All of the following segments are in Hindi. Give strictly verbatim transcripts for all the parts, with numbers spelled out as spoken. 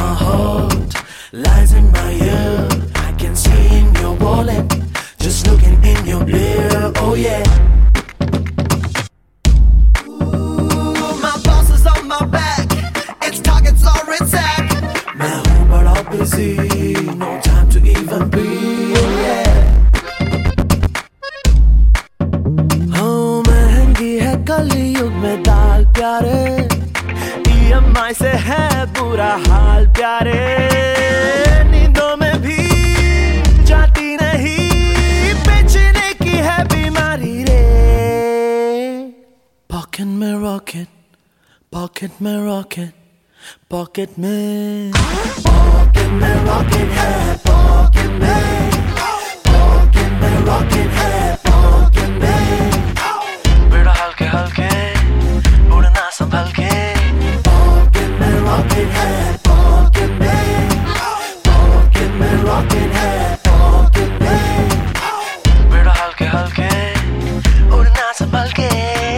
my heart lies in my ear. I can see in your wallet, just looking in your beer. Oh yeah. Ooh, my boss is on my back. Its targets are attack. मैं हूँ बड़ा busy, no time to even breathe. Oh yeah. हाँ महंगी है कलयुग में दाल प्यारे. ई एम आई से है बुरा हाल प्यारे. नींदों में भी जाती नहीं, बेचने की है बीमारी रे. पॉकेट में रॉकेट, पॉकेट में रॉकेट, पॉकेट में पॉकेट में रॉकेट है. पॉकेट में पॉकेट में रॉकेट है. पॉकेट में बेड़ा हल्के हल्के उड़ना संभल के. पॉकेट में रॉकेट है. पॉकेट में पॉकेट में रॉकेट है. पॉकेट में बेड़ा हल्के हल्के उड़ना संभल के.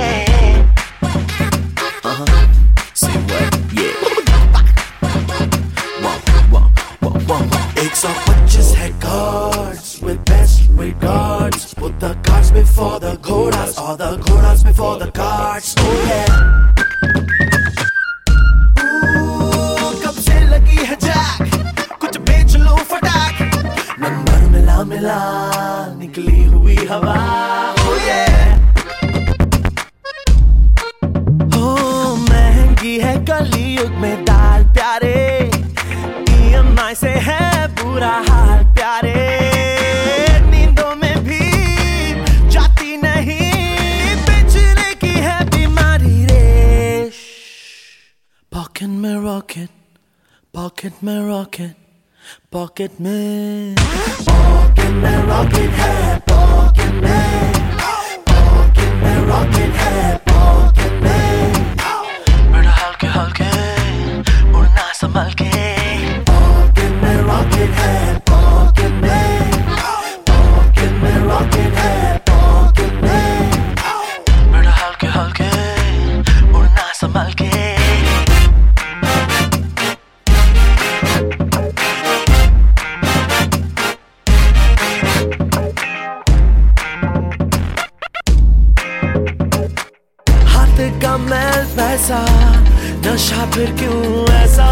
एक सौ पच्चीस है cards with best regards. Put the cards before the घोड़ाs, or the घोड़ाs before the cards. Oh yeah. Ooh, कब से लगी है जैक, कुछ बेच लो फटाक. नंबर मिला मिला निकली हुई हवा. Oh yeah. Oh महंगी है कलयुग में दाल प्यारे. ई एम आई से है बुरा हाल प्यारे. नींदों में भी जाती नहीं, बेचने की है बीमारी रे. पॉकेट में रॉकेट, पॉकेट में रॉकेट, पॉकेट में पॉकेट में रॉकेट है. पॉकेट में पॉकेट में रॉकेट है. पॉकेट में बेड़ा हल्के हल्के उड़ना संभल के. Rocket है. Pocket में pocket में rocket है. Pocket में बेड़ा हल्के हल्के उड़ना संभल के. हाथ का मैल पैसा, नशा फिर क्यों ऐसा.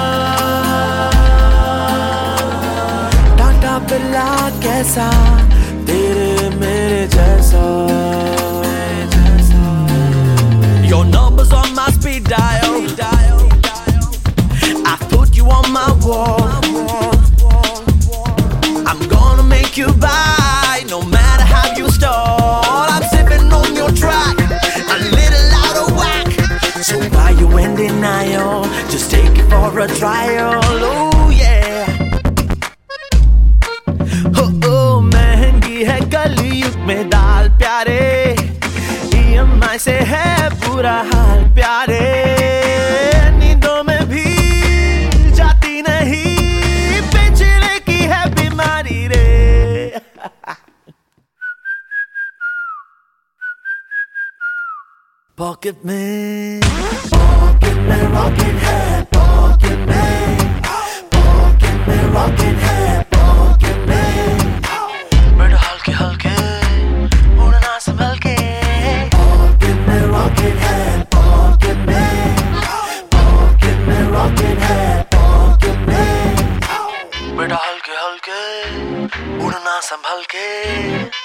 बिल्ला कैसा तेरे मेरे जैसा. Your number's on my speed dial. I put you on my wall. I'm gonna make you buy, no matter how you stall. I'm sipping on your track, a little out of whack. So why you in denial? Just take it for a trial. Oh yeah. महंगी है कलयुग में दाल प्यारे. ई एम आई से है बुरा हाल प्यारे. नींदों में भी जाती नहीं, बेचने की है बीमारी रे. पॉकेट में पॉकेट में रॉकेट है. पॉकेट में पॉकेट में रॉकेट है. पॉकेट में बेड़ा हल्के हल्के उड़ना संभल के. पॉकेट में रॉकेट है. पॉकेट में पॉकेट में रॉकेट है. पॉकेट में बेड़ा हल्के हल्के उड़ना संभल के.